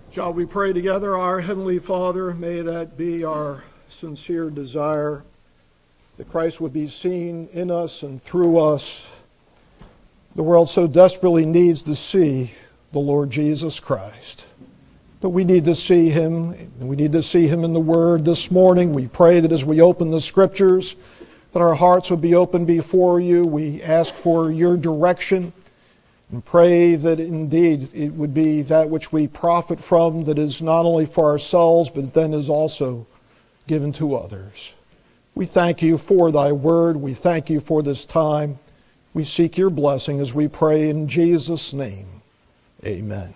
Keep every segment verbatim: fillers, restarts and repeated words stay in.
Shall we pray together? Our Heavenly Father, may that be our sincere desire, that Christ would be seen in us and through us. The world so desperately needs to see the Lord Jesus Christ. But we need to see Him, and we need to see Him in the Word this morning. We pray that as we open the Scriptures, that our hearts would be open before You. We ask for Your direction and pray that indeed it would be that which we profit from, that is not only for ourselves, but then is also given to others. We thank You for Thy Word. We thank You for this time. We seek Your blessing as we pray in Jesus' name. Amen.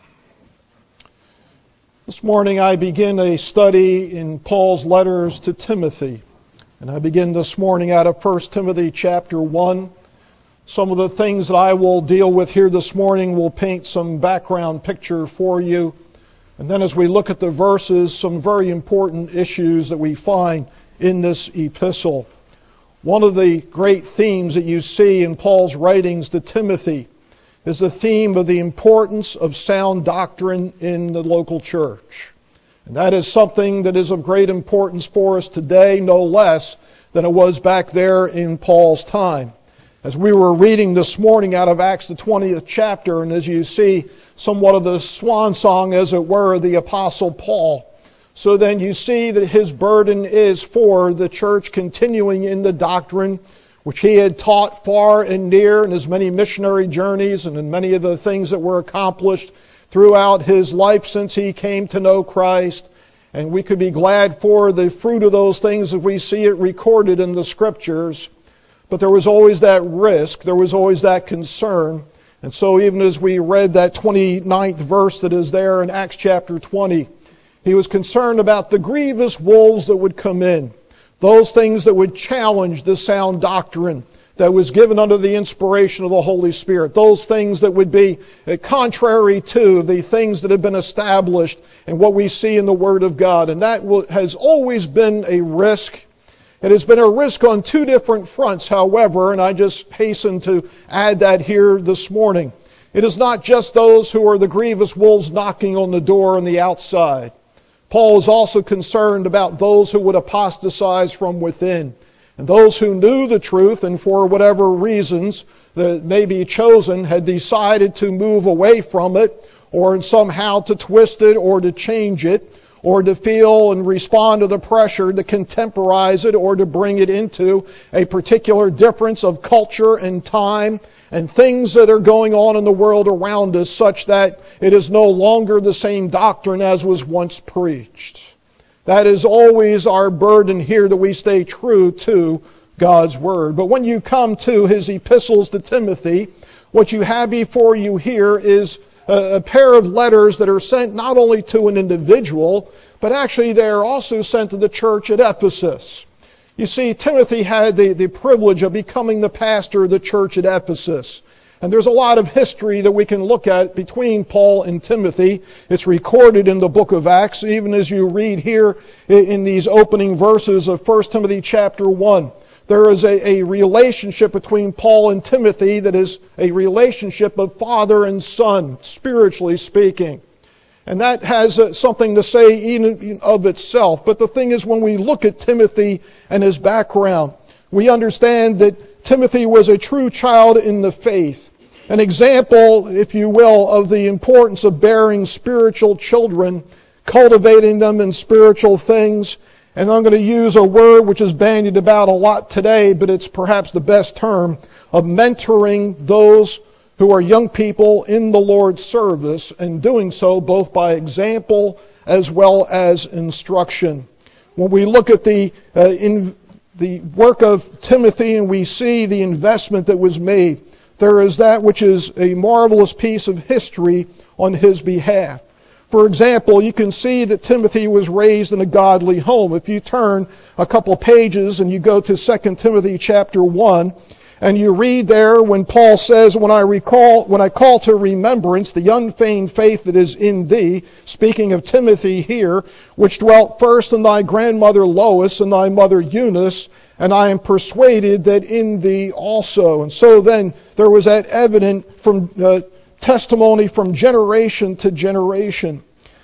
This morning I begin a study in Paul's letters to Timothy. And I begin this morning out of First Timothy chapter one. Some of the things that I will deal with here this morning will paint some background picture for you. And then as we look at the verses, some very important issues that we find in this epistle. One of the great themes that you see in Paul's writings to Timothy is the theme of the importance of sound doctrine in the local church. And that is something that is of great importance for us today, no less than it was back there in Paul's time. As we were reading this morning out of Acts the twentieth chapter, and as you see somewhat of the swan song, as it were, of the Apostle Paul, so then you see that his burden is for the church continuing in the doctrine which he had taught far and near in his many missionary journeys and in many of the things that were accomplished throughout his life since he came to know Christ. And we could be glad for the fruit of those things as we see it recorded in the Scriptures. But there was always that risk, there was always that concern. And so even as we read that twenty-ninth verse that is there in Acts chapter twenty, he was concerned about the grievous wolves that would come in. Those things that would challenge the sound doctrine that was given under the inspiration of the Holy Spirit. Those things that would be contrary to the things that have been established and what we see in the Word of God. And that has always been a risk. It has been a risk on two different fronts, however, and I just hasten to add that here this morning. It is not just those who are the grievous wolves knocking on the door on the outside. Paul is also concerned about those who would apostatize from within, and those who knew the truth and for whatever reasons that may be chosen had decided to move away from it, or somehow to twist it or to change it, or to feel and respond to the pressure to contemporize it or to bring it into a particular difference of culture and time and things that are going on in the world around us such that it is no longer the same doctrine as was once preached. That is always our burden here, that we stay true to God's Word. But when you come to his epistles to Timothy, what you have before you here is a pair of letters that are sent not only to an individual, but actually they are also sent to the church at Ephesus. You see, Timothy had the, the privilege of becoming the pastor of the church at Ephesus. And there's a lot of history that we can look at between Paul and Timothy. It's recorded in the book of Acts, even as you read here in these opening verses of First Timothy chapter one. There is a, a relationship between Paul and Timothy that is a relationship of father and son, spiritually speaking. And that has uh, something to say even of itself. But the thing is, when we look at Timothy and his background, we understand that Timothy was a true child in the faith. An example, if you will, of the importance of bearing spiritual children, cultivating them in spiritual things. And I'm going to use a word which is bandied about a lot today, but it's perhaps the best term, of mentoring those who are young people in the Lord's service, and doing so both by example as well as instruction. When we look at the uh, in the work of Timothy and we see the investment that was made, there is that which is a marvelous piece of history on his behalf. For example, you can see that Timothy was raised in a godly home. If you turn a couple pages and you go to Second Timothy chapter one, and you read there when Paul says, when I recall, when I call to remembrance the unfeigned faith that is in thee, speaking of Timothy here, which dwelt first in thy grandmother Lois and thy mother Eunice, and I am persuaded that in thee also. And so then there was that evident from uh, testimony from generation to generation.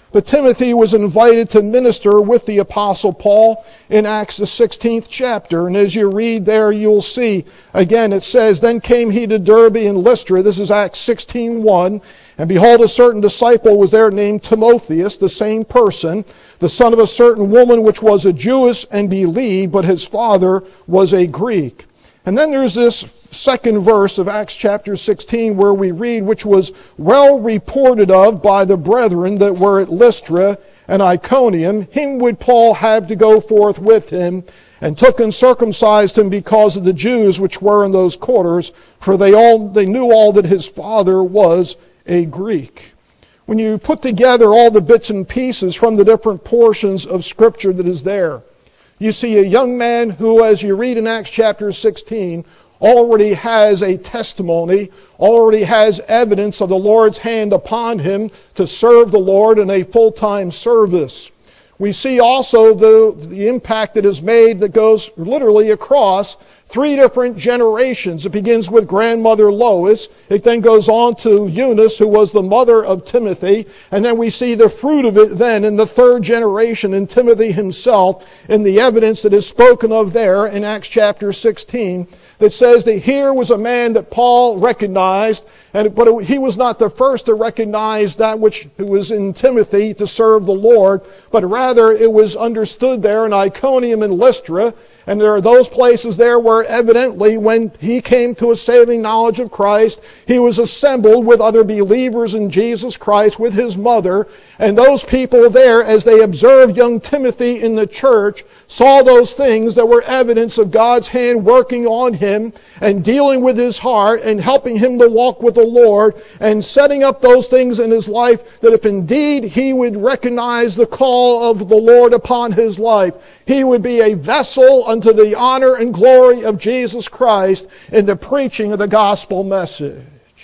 But Timothy was invited to minister with the Apostle Paul in Acts the sixteenth chapter. And as you read there, you'll see, again, it says, Then came he to Derbe and Lystra. This is Acts sixteen one. And behold, a certain disciple was there named Timotheus, the same person, the son of a certain woman which was a Jewess and believed, but his father was a Greek. And then there's this second verse of Acts chapter sixteen where we read, which was well reported of by the brethren that were at Lystra and Iconium. Him would Paul have to go forth with him, and took and circumcised him because of the Jews which were in those quarters, for they all they knew all that his father was a Greek. When you put together all the bits and pieces from the different portions of Scripture that is there, you see a young man who, as you read in Acts chapter sixteen, already has a testimony, already has evidence of the Lord's hand upon him to serve the Lord in a full-time service. We see also the, the impact that is made that goes literally across three different generations. It begins with grandmother Lois. It then goes on to Eunice, who was the mother of Timothy. And then we see the fruit of it then in the third generation in Timothy himself, in the evidence that is spoken of there in Acts chapter sixteen, that says that here was a man that Paul recognized, and but he was not the first to recognize that which was in Timothy to serve the Lord, but rather it was understood there in Iconium and Lystra. And there are those places there where evidently when he came to a saving knowledge of Christ, he was assembled with other believers in Jesus Christ with his mother. And those people there, as they observed young Timothy in the church, saw those things that were evidence of God's hand working on him and dealing with his heart and helping him to walk with the Lord and setting up those things in his life that if indeed he would recognize the call of the Lord upon his life, he would be a vessel unto the honor and glory of Jesus Christ in the preaching of the gospel message.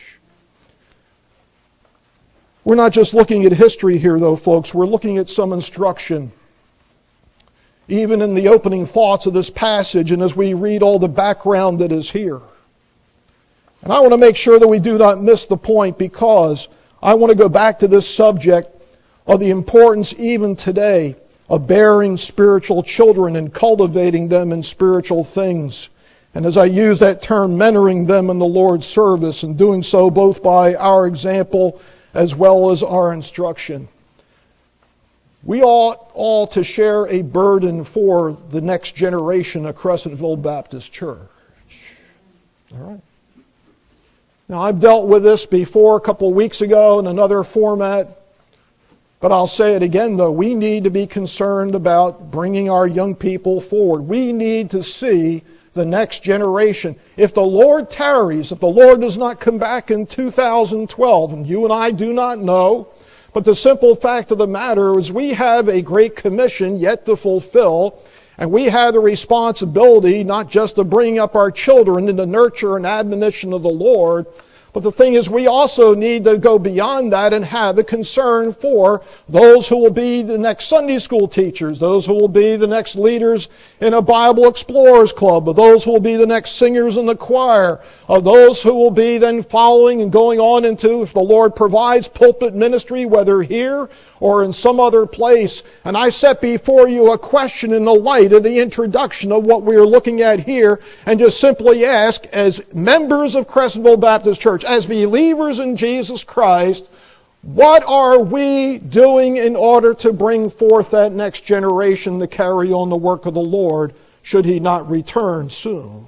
We're not just looking at history here, though, folks. We're looking at some instruction. Even in the opening thoughts of this passage and as we read all the background that is here. And I want to make sure that we do not miss the point, because I want to go back to this subject of the importance even today of bearing spiritual children and cultivating them in spiritual things. And as I use that term, mentoring them in the Lord's service, and doing so both by our example as well as our instruction. We ought all to share a burden for the next generation of Crescentville Baptist Church. All right. Now, I've dealt with this before a couple of weeks ago in another format. But I'll say it again, though. We need to be concerned about bringing our young people forward. We need to see the next generation. If the Lord tarries, if the Lord does not come back in two thousand twelve, and you and I do not know, but the simple fact of the matter is we have a great commission yet to fulfill, and we have the responsibility not just to bring up our children in the nurture and admonition of the Lord, but the thing is, we also need to go beyond that and have a concern for those who will be the next Sunday school teachers, those who will be the next leaders in a Bible Explorers Club, of those who will be the next singers in the choir, of those who will be then following and going on into, if the Lord provides, pulpit ministry, whether here or in some other place. And I set before you a question in the light of the introduction of what we are looking at here, and just simply ask, as members of Crescentville Baptist Church, as believers in Jesus Christ, what are we doing in order to bring forth that next generation to carry on the work of the Lord, should He not return soon?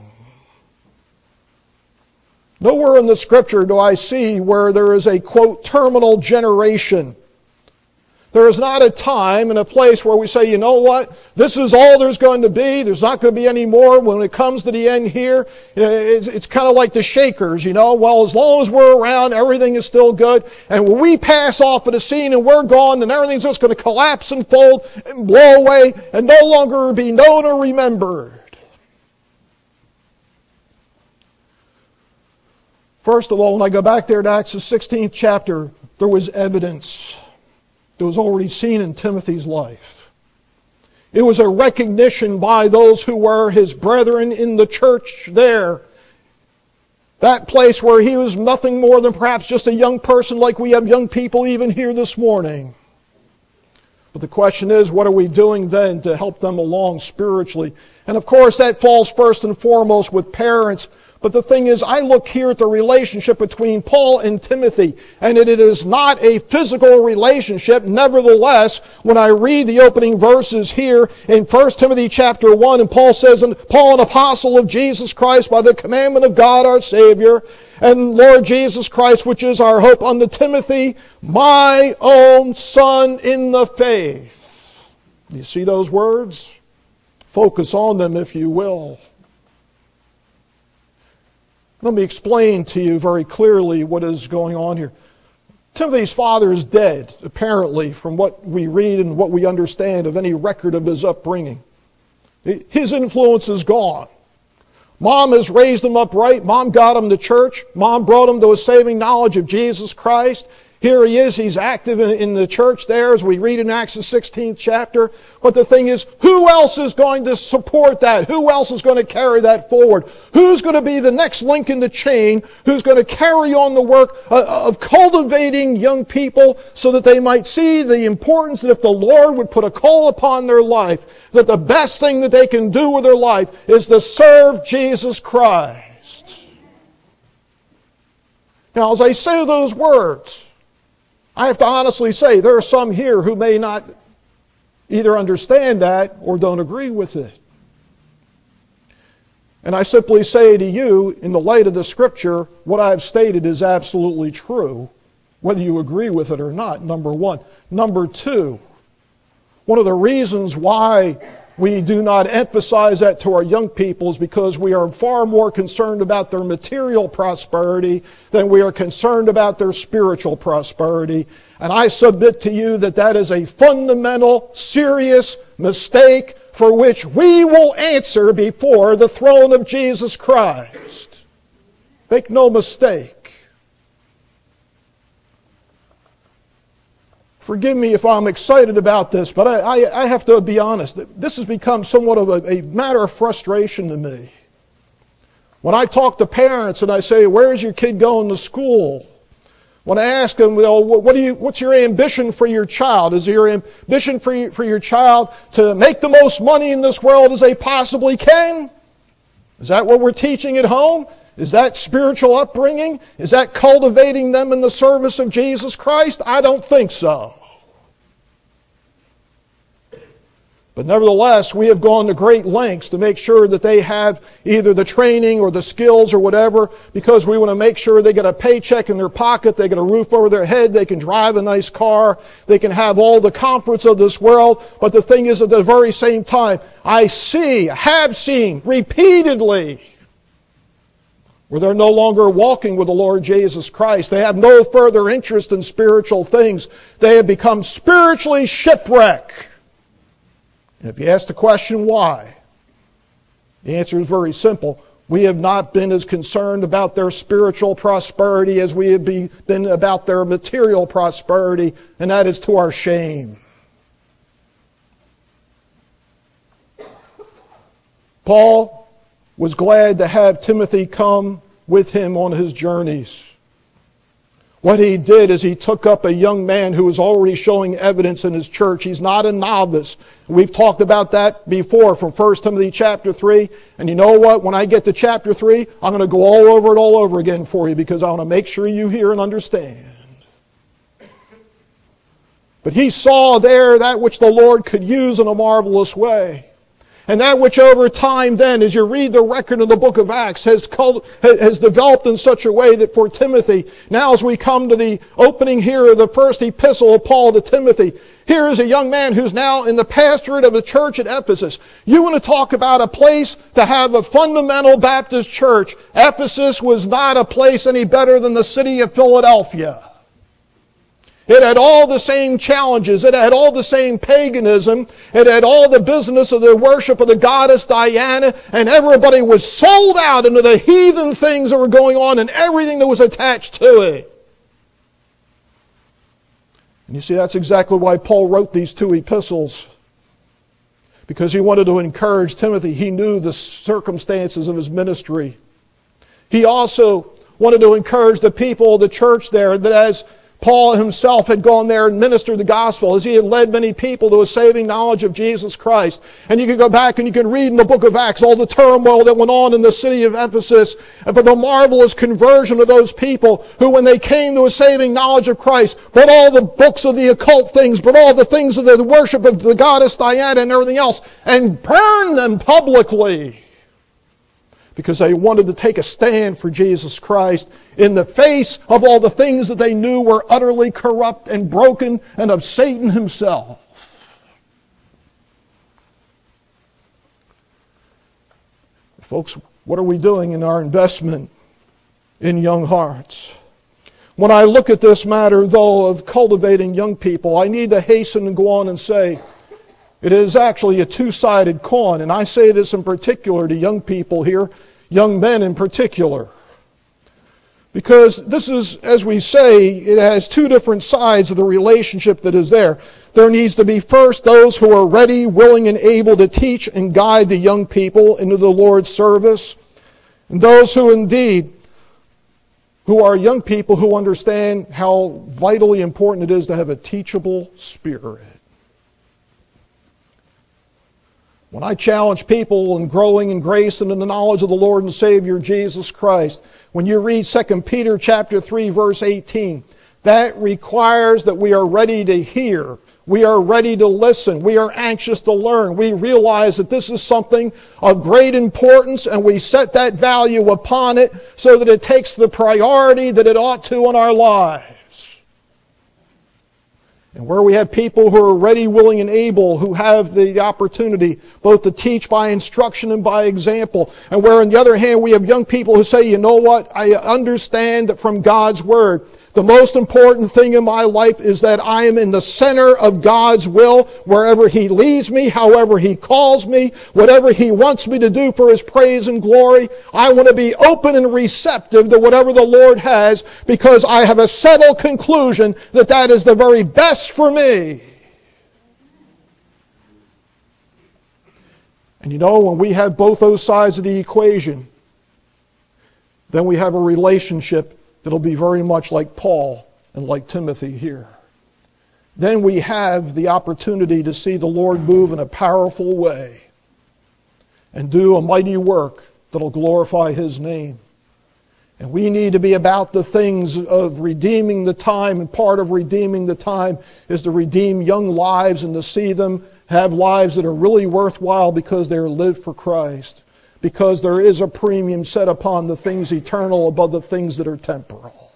Nowhere in the Scripture do I see where there is a, quote, terminal generation. There is not a time and a place where we say, you know what, this is all there's going to be. There's not going to be any more. When it comes to the end here, it's, it's kind of like the Shakers, you know. Well, as long as we're around, everything is still good. And when we pass off of the scene and we're gone, then everything's just going to collapse and fold and blow away and no longer be known or remembered. First of all, when I go back there to Acts the sixteenth chapter, there was evidence that was already seen in Timothy's life. It was a recognition by those who were his brethren in the church there. That place where he was nothing more than perhaps just a young person like we have young people even here this morning. But the question is, what are we doing then to help them along spiritually? And of course, that falls first and foremost with parents. But the thing is, I look here at the relationship between Paul and Timothy, and it is not a physical relationship. Nevertheless, when I read the opening verses here in First Timothy chapter one, and Paul says, "And Paul, an apostle of Jesus Christ, by the commandment of God our Savior, and Lord Jesus Christ, which is our hope, unto Timothy, my own son in the faith." You see those words? Focus on them, if you will. Let me explain to you very clearly what is going on here. Timothy's father is dead, apparently, from what we read and what we understand of any record of his upbringing. His influence is gone. Mom has raised him upright. Mom got him to church. Mom brought him to a saving knowledge of Jesus Christ. Here he is. He's active in, in the church there, as we read in Acts the sixteenth chapter. But the thing is, who else is going to support that? Who else is going to carry that forward? Who's going to be the next link in the chain? Who's going to carry on the work of cultivating young people so that they might see the importance that if the Lord would put a call upon their life, that the best thing that they can do with their life is to serve Jesus Christ. Now, as I say those words, I have to honestly say there are some here who may not either understand that or don't agree with it. And I simply say to you, in the light of the Scripture, what I have stated is absolutely true, whether you agree with it or not, number one. Number two, one of the reasons why we do not emphasize that to our young people is because we are far more concerned about their material prosperity than we are concerned about their spiritual prosperity. And I submit to you that that is a fundamental, serious mistake for which we will answer before the throne of Jesus Christ. Make no mistake. Forgive me if I'm excited about this, but I, I, I have to be honest. This has become somewhat of a, a matter of frustration to me. When I talk to parents and I say, "Where's your kid going to school?" When I ask them, well, what do you, what's your ambition for your child? Is your ambition for your, for your child to make the most money in this world as they possibly can? Is that what we're teaching at home? Is that spiritual upbringing? Is that cultivating them in the service of Jesus Christ? I don't think so. But nevertheless, we have gone to great lengths to make sure that they have either the training or the skills or whatever, because we want to make sure they get a paycheck in their pocket, they get a roof over their head, they can drive a nice car, they can have all the comforts of this world. But the thing is, at the very same time, I see, have seen repeatedly, where they're no longer walking with the Lord Jesus Christ. They have no further interest in spiritual things. They have become spiritually shipwrecked. And if you ask the question why, the answer is very simple. We have not been as concerned about their spiritual prosperity as we have been about their material prosperity, and that is to our shame. Paul was glad to have Timothy come with him on his journeys. What he did is he took up a young man who was already showing evidence in his church. He's not a novice. We've talked about that before from First Timothy chapter three. And you know what? When I get to chapter three, I'm going to go all over it all over again for you because I want to make sure you hear and understand. But he saw there that which the Lord could use in a marvelous way. And that which over time then, as you read the record of the book of Acts, has, called, has developed in such a way that for Timothy, now as we come to the opening here of the first epistle of Paul to Timothy, here is a young man who's now in the pastorate of the church at Ephesus. You want to talk about a place to have a fundamental Baptist church. Ephesus was not a place any better than the city of Philadelphia. It had all the same challenges. It had all the same paganism. It had all the business of the worship of the goddess Diana. And everybody was sold out into the heathen things that were going on and everything that was attached to it. And you see, that's exactly why Paul wrote these two epistles. Because he wanted to encourage Timothy. He knew the circumstances of his ministry. He also wanted to encourage the people of the church there that as Paul himself had gone there and ministered the gospel as he had led many people to a saving knowledge of Jesus Christ. And you can go back and you can read in the book of Acts all the turmoil that went on in the city of Ephesus, and for the marvelous conversion of those people who, when they came to a saving knowledge of Christ, brought all the books of the occult things, brought all the things of the worship of the goddess Diana and everything else, and burned them publicly, because they wanted to take a stand for Jesus Christ in the face of all the things that they knew were utterly corrupt and broken and of Satan himself. Folks, what are we doing in our investment in young hearts? When I look at this matter, though, of cultivating young people, I need to hasten and go on and say, it is actually a two-sided coin, and I say this in particular to young people here, young men in particular. Because this is, as we say, it has two different sides of the relationship that is there. There needs to be first those who are ready, willing, and able to teach and guide the young people into the Lord's service. And those who indeed, who are young people who understand how vitally important it is to have a teachable spirit. When I challenge people in growing in grace and in the knowledge of the Lord and Savior Jesus Christ, when you read Second Peter chapter three, verse eighteen, that requires that we are ready to hear. We are ready to listen. We are anxious to learn. We realize that this is something of great importance, and we set that value upon it so that it takes the priority that it ought to in our lives. And where we have people who are ready, willing, and able, who have the opportunity both to teach by instruction and by example. And where on the other hand we have young people who say, you know what, I understand that from God's Word, the most important thing in my life is that I am in the center of God's will, wherever He leads me, however He calls me, whatever He wants me to do for His praise and glory. I want to be open and receptive to whatever the Lord has, because I have a settled conclusion that that is the very best for me. And you know, when we have both those sides of the equation, then we have a relationship that'll be very much like Paul and like Timothy here. Then we have the opportunity to see the Lord move in a powerful way and do a mighty work that'll glorify His name. And we need to be about the things of redeeming the time, and part of redeeming the time is to redeem young lives and to see them have lives that are really worthwhile because they are lived for Christ. Because there is a premium set upon the things eternal above the things that are temporal.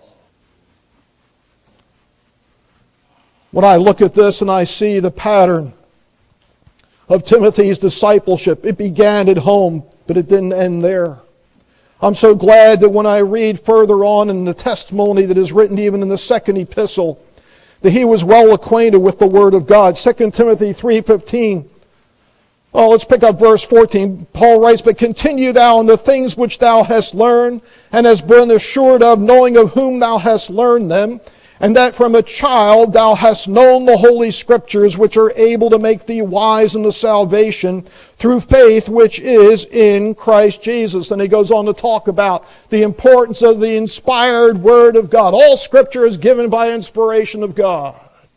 When I look at this and I see the pattern of Timothy's discipleship, it began at home, but it didn't end there. I'm so glad that when I read further on in the testimony that is written even in the second epistle, that he was well acquainted with the Word of God. Second Timothy three fifteen. Oh, let's pick up verse fourteen. Paul writes, but continue thou in the things which thou hast learned, and hast been assured of, knowing of whom thou hast learned them, and that from a child thou hast known the Holy Scriptures, which are able to make thee wise unto salvation through faith which is in Christ Jesus. And he goes on to talk about the importance of the inspired Word of God. All Scripture is given by inspiration of God.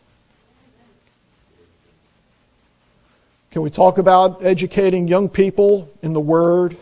Can we talk about educating young people in the Word?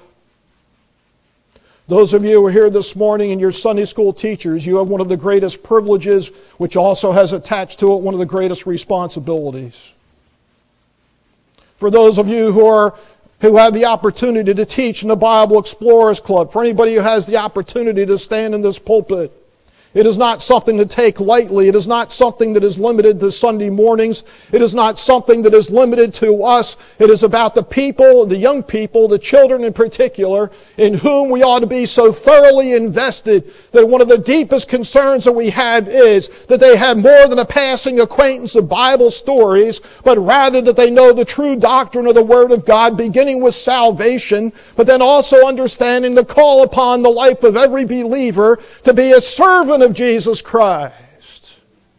Those of you who are here this morning and you're Sunday school teachers, you have one of the greatest privileges, which also has attached to it one of the greatest responsibilities. For those of you who are who have the opportunity to teach in the Bible Explorers Club, for anybody who has the opportunity to stand in this pulpit, it is not something to take lightly. It is not something that is limited to Sunday mornings. It is not something that is limited to us. It is about the people, the young people, the children in particular, in whom we ought to be so thoroughly invested that one of the deepest concerns that we have is that they have more than a passing acquaintance of Bible stories, but rather that they know the true doctrine of the Word of God, beginning with salvation, but then also understanding the call upon the life of every believer to be a servant of Jesus Christ.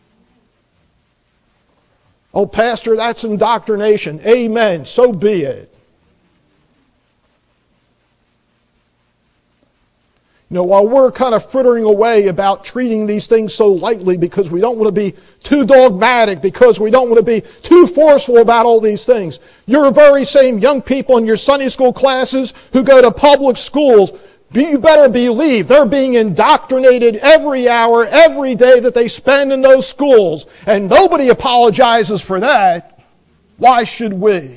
Oh, Pastor, that's indoctrination. Amen. So be it. You know, while we're kind of frittering away about treating these things so lightly because we don't want to be too dogmatic, because we don't want to be too forceful about all these things, your very same young people in your Sunday school classes who go to public schools, you better believe they're being indoctrinated every hour, every day that they spend in those schools. And nobody apologizes for that. Why should we?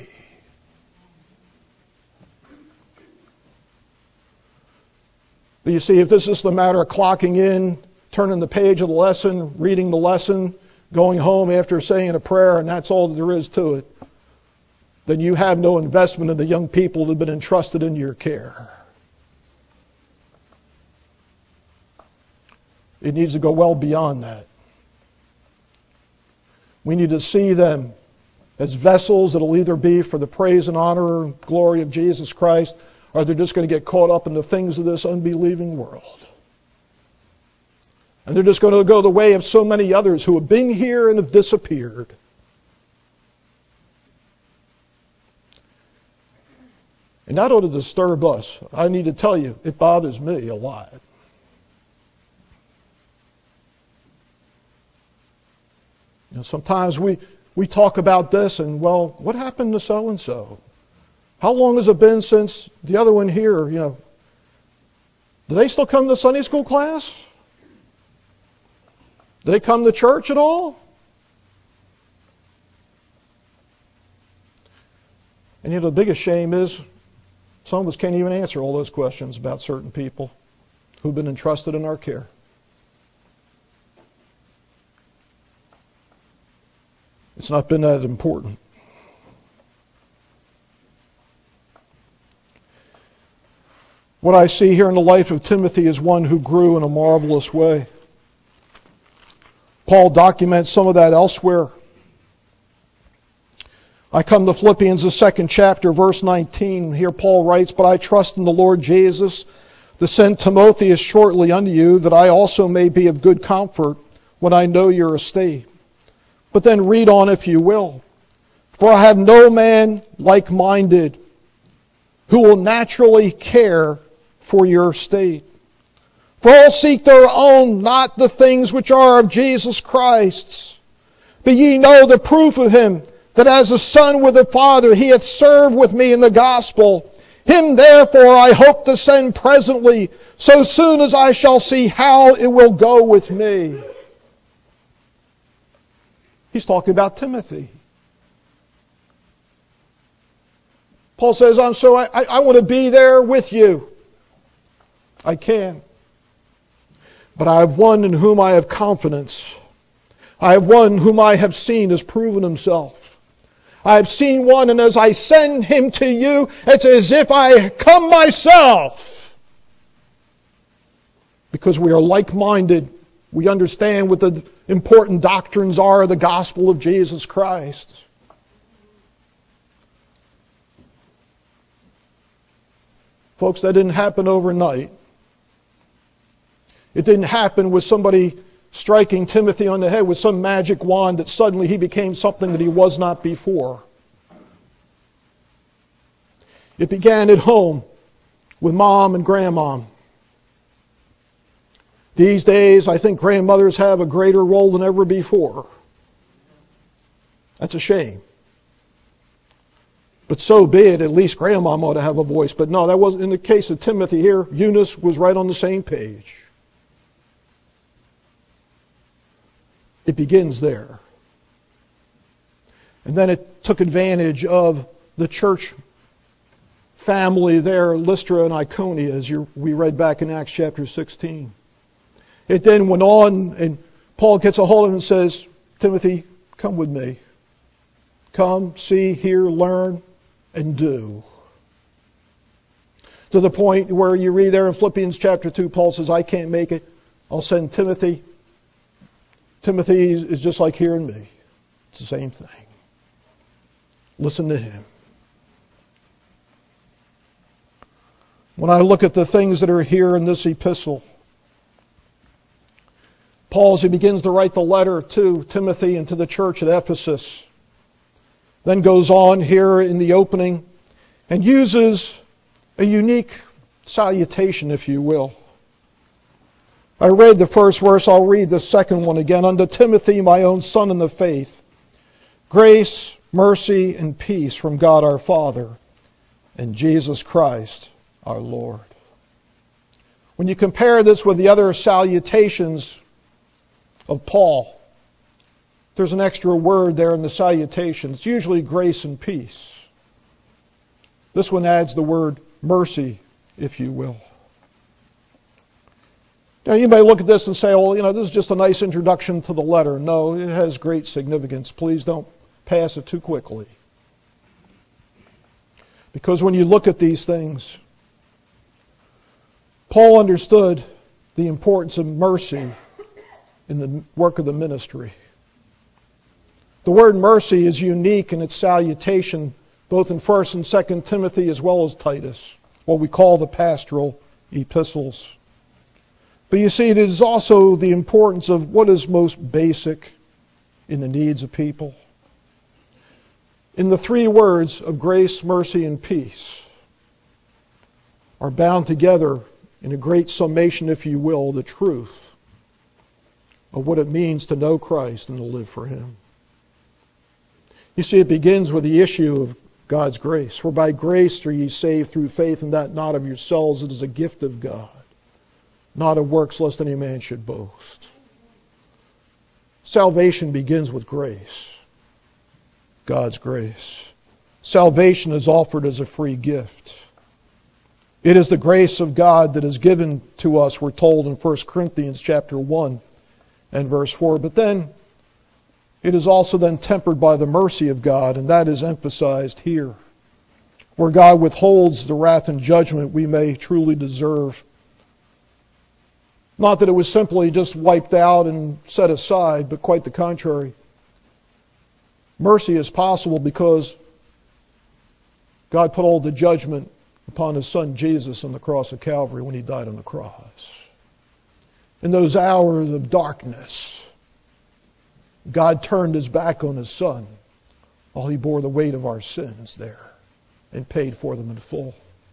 But you see, if this is the matter of clocking in, turning the page of the lesson, reading the lesson, going home after saying a prayer, and that's all there is to it, then you have no investment in the young people that have been entrusted into your care. It needs to go well beyond that. We need to see them as vessels that will either be for the praise and honor and glory of Jesus Christ, or they're just going to get caught up in the things of this unbelieving world. And they're just going to go the way of so many others who have been here and have disappeared. And that ought to disturb us. I need to tell you, it bothers me a lot. You know, sometimes we, we talk about this and, well, what happened to so-and-so? How long has it been since the other one here, you know, do they still come to Sunday school class? Do they come to church at all? And you know, the biggest shame is some of us can't even answer all those questions about certain people who've been entrusted in our care. It's not been that important. What I see here in the life of Timothy is one who grew in a marvelous way. Paul documents some of that elsewhere. I come to Philippians, the second chapter, verse nineteen. Here Paul writes, "But I trust in the Lord Jesus to send Timotheus shortly unto you, that I also may be of good comfort when I know your estate." But then read on if you will. "For I have no man like-minded who will naturally care for your state. For all seek their own, not the things which are of Jesus Christ's. But ye know the proof of him, that as a son with a father he hath served with me in the gospel. Him therefore I hope to send presently, so soon as I shall see how it will go with me." He's talking about Timothy. Paul says, I'm so I, I, I want to be there with you. I can. But I have one in whom I have confidence. I have one whom I have seen has proven himself. I have seen one, and as I send him to you, it's as if I come myself. Because we are like-minded. We understand what the important doctrines are of the gospel of Jesus Christ. Folks, that didn't happen overnight. It didn't happen with somebody striking Timothy on the head with some magic wand that suddenly he became something that he was not before. It began at home with mom and grandmom. These days, I think grandmothers have a greater role than ever before. That's a shame. But so be it, at least grandmom ought to have a voice. But no, that wasn't in the case of Timothy here. Eunice was right on the same page. It begins there. And then it took advantage of the church family there, Lystra and Iconium, as you, we read back in Acts chapter sixteen. It then went on, and Paul gets a hold of him and says, Timothy, come with me. Come, see, hear, learn, and do. To the point where you read there in Philippians chapter two, Paul says, I can't make it. I'll send Timothy. Timothy is just like hearing me. It's the same thing. Listen to him. When I look at the things that are here in this epistle, Paul, as he begins to write the letter to Timothy and to the church at Ephesus, then goes on here in the opening and uses a unique salutation, if you will. I read the first verse, I'll read the second one again. Unto Timothy, my own son in the faith, grace, mercy, and peace from God our Father and Jesus Christ our Lord. When you compare this with the other salutations of Paul, there's an extra word there in the salutation. It's usually grace and peace. This one adds the word mercy, if you will. Now, you may look at this and say, well, you know, this is just a nice introduction to the letter. No, it has great significance. Please don't pass it too quickly. Because when you look at these things, Paul understood the importance of mercy in the work of the ministry. The word mercy is unique in its salutation, both in First and Second Timothy as well as Titus, what we call the pastoral epistles. But you see, it is also the importance of what is most basic in the needs of people. In the three words of grace, mercy, and peace are bound together in a great summation, if you will, the truth of what it means to know Christ and to live for Him. You see, it begins with the issue of God's grace. For by grace are ye saved through faith, and that not of yourselves, it is a gift of God, not of works, lest any man should boast. Salvation begins with grace. God's grace. Salvation is offered as a free gift. It is the grace of God that is given to us, we're told in First Corinthians chapter one and verse four. But then it is also then tempered by the mercy of God, and that is emphasized here, where God withholds the wrath and judgment we may truly deserve. Not that it was simply just wiped out and set aside, but quite the contrary. Mercy is possible because God put all the judgment upon His Son Jesus on the cross of Calvary when He died on the cross. In those hours of darkness, God turned His back on His Son while He bore the weight of our sins there and paid for them in full.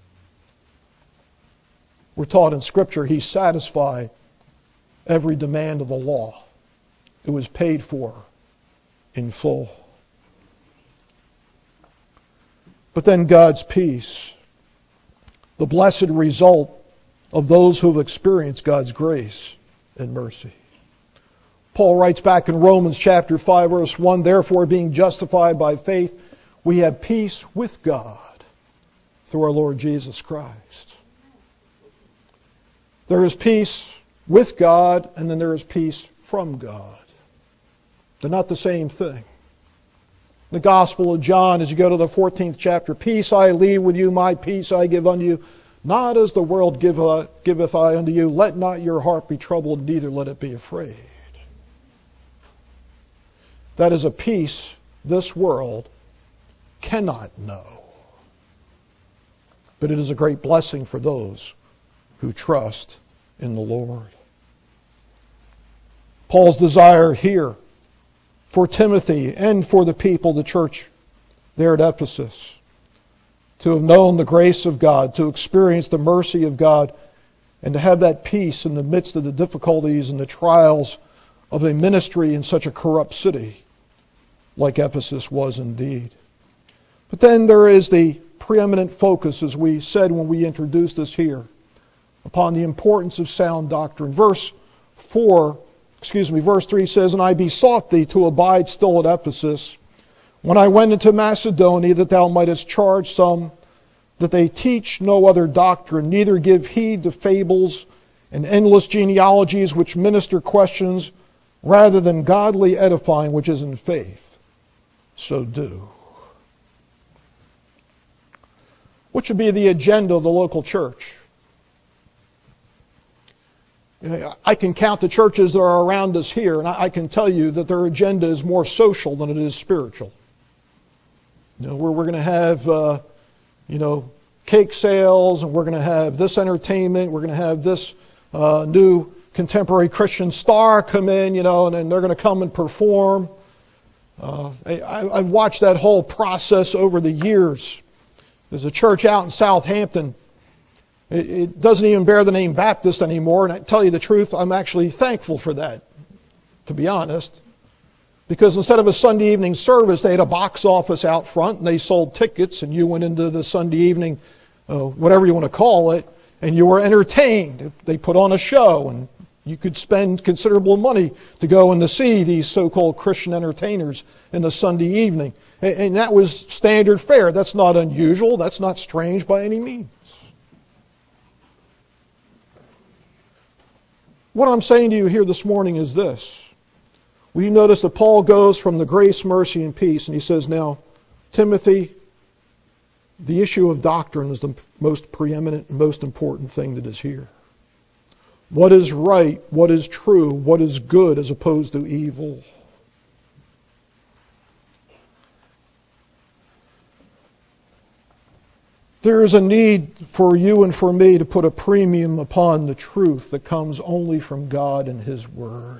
We're taught in Scripture He satisfied every demand of the law. It was paid for in full. But then God's peace, the blessed result of those who have experienced God's grace and mercy. Paul writes back in Romans chapter five, verse one, therefore being justified by faith, we have peace with God through our Lord Jesus Christ. There is peace with God, and then there is peace from God. They're not the same thing. The Gospel of John, as you go to the fourteenth chapter, peace I leave with you, my peace I give unto you. Not as the world giveth I unto you. Let not your heart be troubled, neither let it be afraid. That is a peace this world cannot know. But it is a great blessing for those who trust in the Lord. Paul's desire here for Timothy and for the people, the church there at Ephesus, to have known the grace of God, to experience the mercy of God, and to have that peace in the midst of the difficulties and the trials of a ministry in such a corrupt city like Ephesus was indeed. But then there is the preeminent focus, as we said when we introduced this here, upon the importance of sound doctrine. Verse four, excuse me, verse three says, and I besought thee to abide still at Ephesus, when I went into Macedonia, that thou mightest charge some that they teach no other doctrine, neither give heed to fables and endless genealogies which minister questions, rather than godly edifying which is in faith. So do. What should be the agenda of the local church? I can count the churches that are around us here, and I can tell you that their agenda is more social than it is spiritual. You know, where we're going to have, uh, you know, cake sales, and we're going to have this entertainment, we're going to have this uh, new contemporary Christian star come in, you know, and then they're going to come and perform. Uh, I, I've watched that whole process over the years. There's a church out in Southampton It, it doesn't even bear the name Baptist anymore, and I tell you the truth, I'm actually thankful for that, to be honest. Because instead of a Sunday evening service, they had a box office out front, and they sold tickets, and you went into the Sunday evening, uh, whatever you want to call it, and you were entertained. They put on a show, and you could spend considerable money to go and to see these so-called Christian entertainers in the Sunday evening. And, and that was standard fare. That's not unusual. That's not strange by any means. What I'm saying to you here this morning is this. Well, you notice that Paul goes from the grace, mercy, and peace, and he says, now, Timothy, the issue of doctrine is the most preeminent and most important thing that is here. What is right, what is true, what is good as opposed to evil. There is a need for you and for me to put a premium upon the truth that comes only from God and His Word.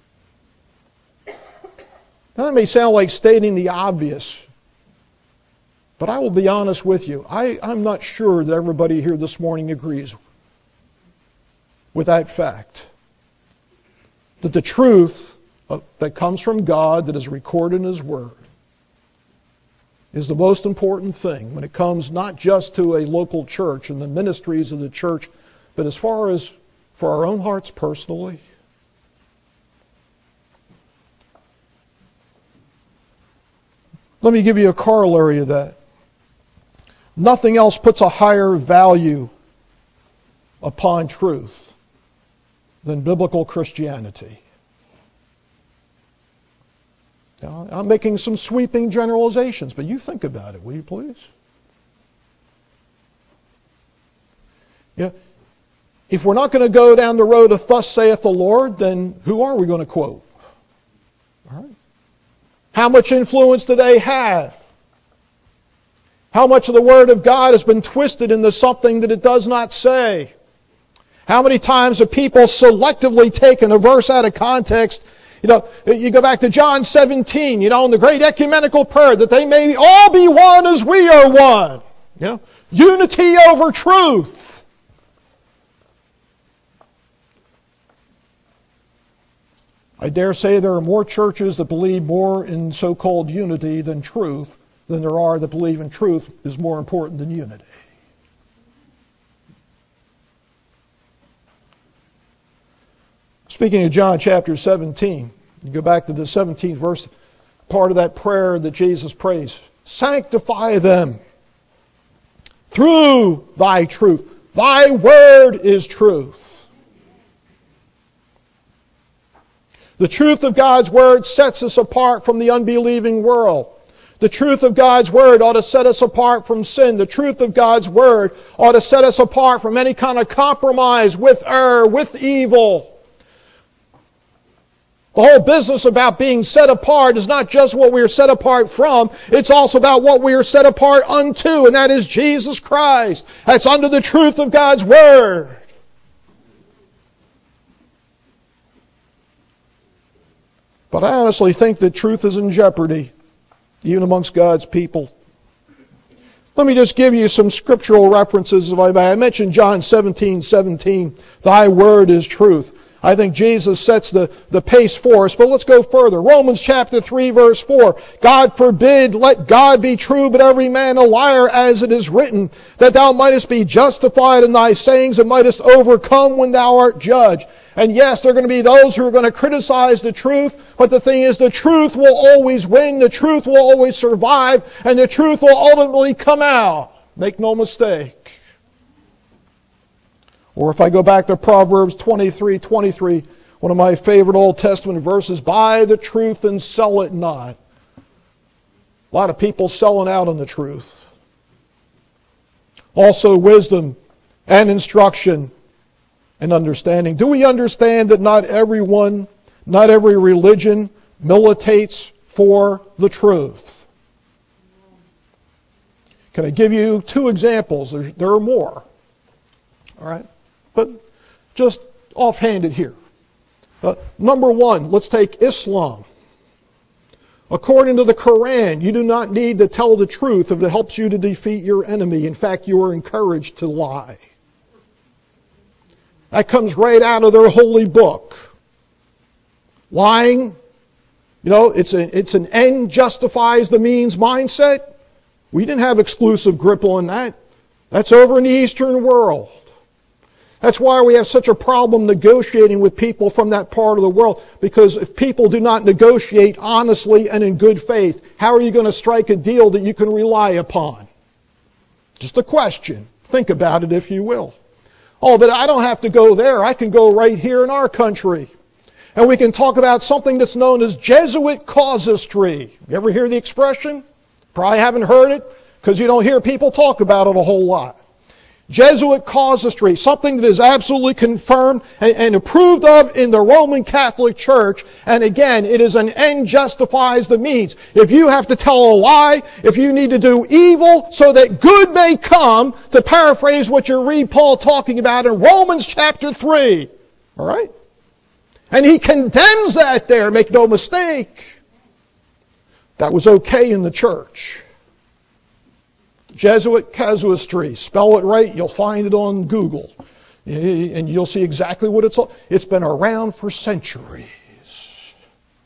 Now, that may sound like stating the obvious, but I will be honest with you. I, I'm not sure that everybody here this morning agrees with that fact. That the truth that comes from God, that is recorded in His Word, is the most important thing when it comes not just to a local church and the ministries of the church, but as far as for our own hearts personally. Let me give you a corollary of that. Nothing else puts a higher value upon truth than biblical Christianity. Now, I'm making some sweeping generalizations, but you think about it, will you please? Yeah. If we're not going to go down the road of thus saith the Lord, then who are we going to quote? All right. How much influence do they have? How much of the Word of God has been twisted into something that it does not say? How many times have people selectively taken a verse out of context? You know, you go back to John seventeen, you know, in the great ecumenical prayer, that they may all be one as we are one. You know, unity over truth. I dare say there are more churches that believe more in so-called unity than truth than there are that believe in truth is more important than unity. Speaking of John chapter seventeen, you go back to the seventeenth verse, part of that prayer that Jesus prays. Sanctify them through thy truth. Thy word is truth. The truth of God's Word sets us apart from the unbelieving world. The truth of God's Word ought to set us apart from sin. The truth of God's Word ought to set us apart from any kind of compromise with error, with evil. The whole business about being set apart is not just what we are set apart from, it's also about what we are set apart unto, and that is Jesus Christ. That's under the truth of God's Word. But I honestly think that truth is in jeopardy, even amongst God's people. Let me just give you some scriptural references, if I may. I mentioned John seventeen seventeen. Thy word is truth. I think Jesus sets the, the pace for us, but let's go further. Romans chapter three, verse four. God forbid, let God be true, but every man a liar, as it is written, that thou mightest be justified in thy sayings and mightest overcome when thou art judged. And yes, there are going to be those who are going to criticize the truth, but the thing is, the truth will always win, the truth will always survive, and the truth will ultimately come out. Make no mistake. Or if I go back to Proverbs twenty-three twenty-three, one of my favorite Old Testament verses, buy the truth and sell it not. A lot of people selling out on the truth. Also wisdom and instruction and understanding. Do we understand that not everyone, not every religion militates for the truth? Can I give you two examples? There, there are more. All right? But just offhanded here. Uh, number one, let's take Islam. According to the Quran, you do not need to tell the truth if it helps you to defeat your enemy. In fact, you are encouraged to lie. That comes right out of their holy book. Lying, you know, it's, a, it's an end justifies the means mindset. We didn't have exclusive grip on that. That's over in the Eastern world. That's why we have such a problem negotiating with people from that part of the world. Because if people do not negotiate honestly and in good faith, how are you going to strike a deal that you can rely upon? Just a question. Think about it if you will. Oh, but I don't have to go there. I can go right here in our country. And we can talk about something that's known as Jesuit casuistry. You ever hear the expression? Probably haven't heard it because you don't hear people talk about it a whole lot. Jesuit casuistry, something that is absolutely confirmed and, and approved of in the Roman Catholic Church. And again, it is an end justifies the means. If you have to tell a lie, if you need to do evil so that good may come, to paraphrase what you read Paul talking about in Romans chapter three. All right? And he condemns that there, make no mistake. That was okay in the church. Jesuit casuistry. Spell it right, you'll find it on Google. And you'll see exactly what it's all. It's been around for centuries.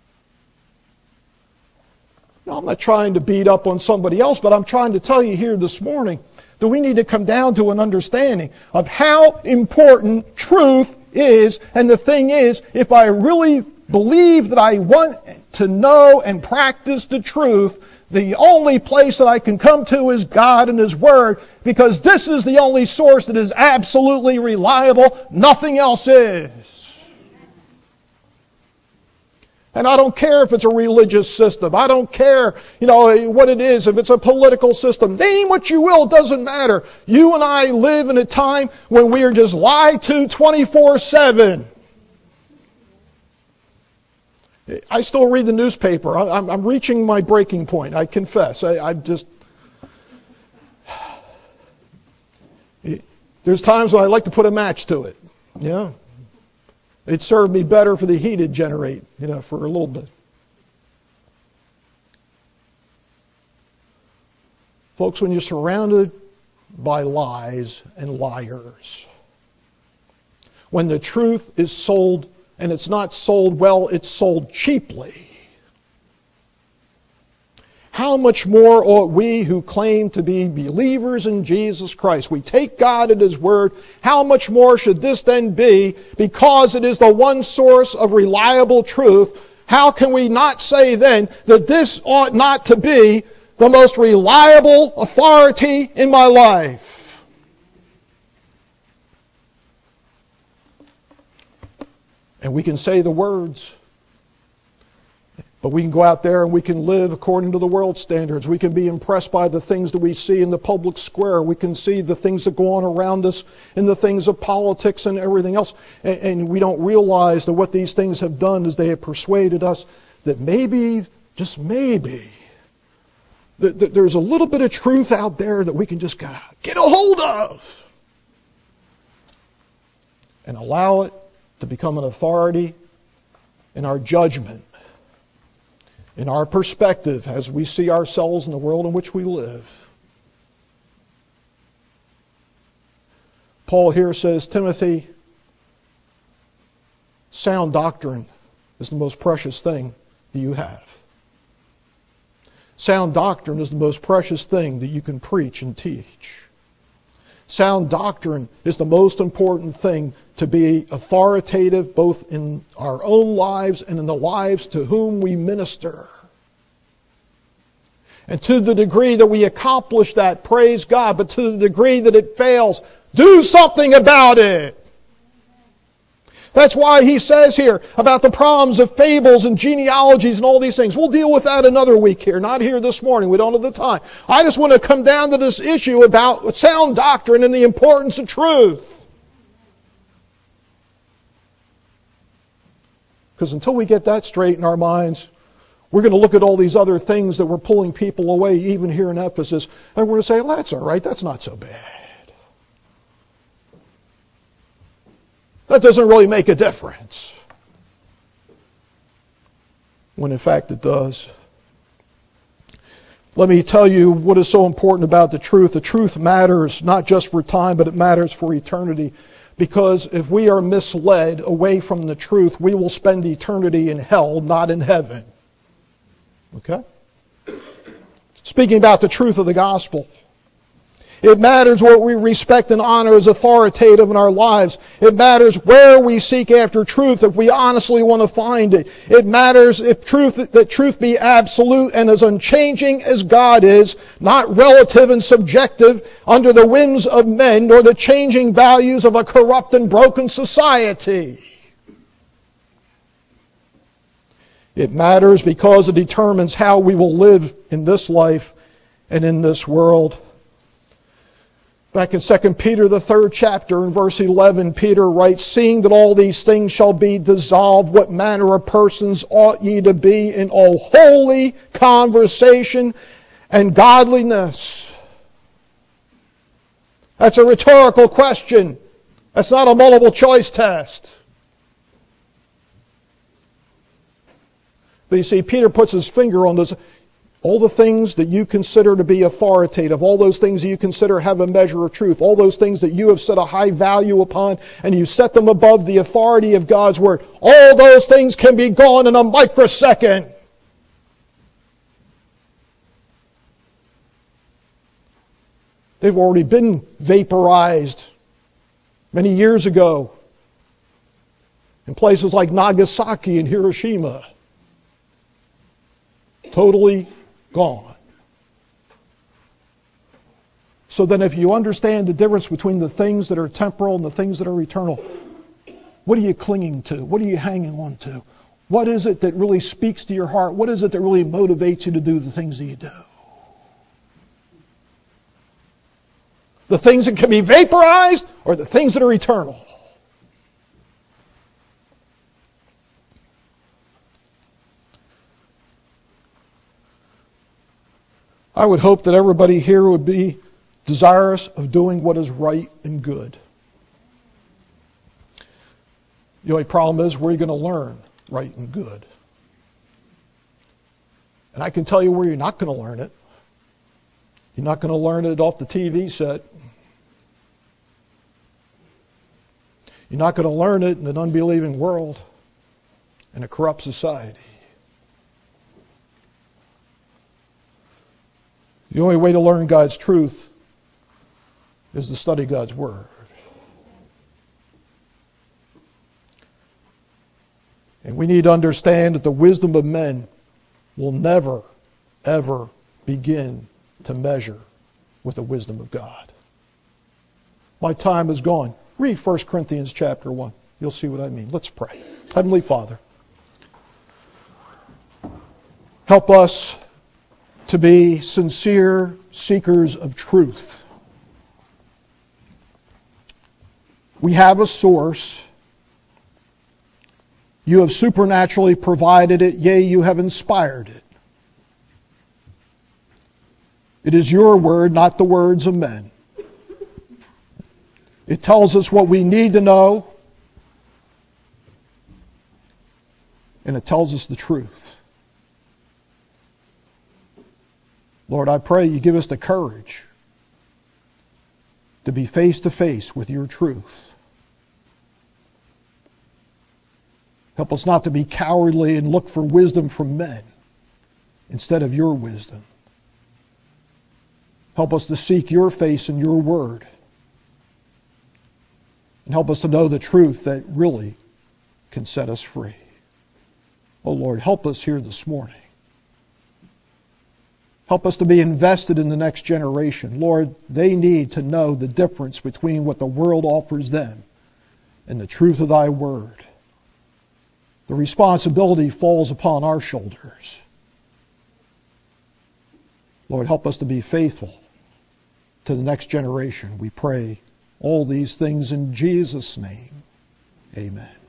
Now, I'm not trying to beat up on somebody else, but I'm trying to tell you here this morning that we need to come down to an understanding of how important truth is. And the thing is, if I really believe that I want to know and practice the truth, the only place that I can come to is God and His Word, because this is the only source that is absolutely reliable. Nothing else is. And I don't care if it's a religious system. I don't care, you know, what it is. If it's a political system, name what you will, it doesn't matter. You and I live in a time when we are just lied to twenty-four seven. I still read the newspaper. I'm, I'm reaching my breaking point, I confess. I, I'm just... There's times when I like to put a match to it. Yeah. It served me better for the heat to generate, you know, for a little bit. Folks, when you're surrounded by lies and liars, when the truth is sold, and it's not sold well, it's sold cheaply, how much more ought we who claim to be believers in Jesus Christ, we take God at His Word, how much more should this then be, because it is the one source of reliable truth? How can we not say then that this ought not to be the most reliable authority in my life? And we can say the words, but we can go out there and we can live according to the world standards. We can be impressed by the things that we see in the public square. We can see the things that go on around us in the things of politics and everything else. And, and we don't realize that what these things have done is they have persuaded us that maybe, just maybe, that, that there's a little bit of truth out there that we can just gotta get a hold of and allow it to become an authority in our judgment, in our perspective as we see ourselves in the world in which we live. Paul here says, Timothy, sound doctrine is the most precious thing that you have. Sound doctrine is the most precious thing that you can preach and teach. Sound doctrine is the most important thing to be authoritative both in our own lives and in the lives to whom we minister. And to the degree that we accomplish that, praise God. But to the degree that it fails, do something about it. That's why he says here about the problems of fables and genealogies and all these things. We'll deal with that another week here, not here this morning. We don't have the time. I just want to come down to this issue about sound doctrine and the importance of truth. Because until we get that straight in our minds, we're going to look at all these other things that were pulling people away, even here in Ephesus, and we're going to say, well, that's all right, that's not so bad. That doesn't really make a difference. When in fact it does. Let me tell you what is so important about the truth. The truth matters not just for time, but it matters for eternity. Because if we are misled away from the truth, we will spend eternity in hell, not in heaven. Okay? Speaking about the truth of the gospel. It matters what we respect and honor as authoritative in our lives. It matters where we seek after truth if we honestly want to find it. It matters if truth, that truth be absolute and as unchanging as God is, not relative and subjective under the whims of men nor the changing values of a corrupt and broken society. It matters because it determines how we will live in this life and in this world. Back in Second Peter, the third chapter, in verse eleven, Peter writes, "Seeing that all these things shall be dissolved, what manner of persons ought ye to be in all holy conversation and godliness?" That's a rhetorical question. That's not a multiple choice test. But you see, Peter puts his finger on this. All the things that you consider to be authoritative, all those things that you consider have a measure of truth, all those things that you have set a high value upon, and you set them above the authority of God's Word, all those things can be gone in a microsecond. They've already been vaporized many years ago in places like Nagasaki and Hiroshima. Totally gone. So then if you understand the difference between the things that are temporal and the things that are eternal, what are you clinging to? What are you hanging on to? What is it that really speaks to your heart? What is it that really motivates you to do the things that you do? The things that can be vaporized or the things that are eternal? I would hope that everybody here would be desirous of doing what is right and good. The only problem is, where are you going to learn right and good? And I can tell you where you're not going to learn it. You're not going to learn it off the T V set. You're not going to learn it in an unbelieving world, in a corrupt society. The only way to learn God's truth is to study God's Word. And we need to understand that the wisdom of men will never, ever begin to measure with the wisdom of God. My time is gone. Read First Corinthians chapter one. You'll see what I mean. Let's pray. Heavenly Father, help us to be sincere seekers of truth. We have a source. You have supernaturally provided it, yea, you have inspired it. It is your word, not the words of men. It tells us what we need to know, and it tells us the truth. Lord, I pray you give us the courage to be face to face with your truth. Help us not to be cowardly and look for wisdom from men instead of your wisdom. Help us to seek your face and your word. And help us to know the truth that really can set us free. Oh Lord, help us here this morning. Help us to be invested in the next generation. Lord, they need to know the difference between what the world offers them and the truth of thy word. The responsibility falls upon our shoulders. Lord, help us to be faithful to the next generation. We pray all these things in Jesus' name. Amen.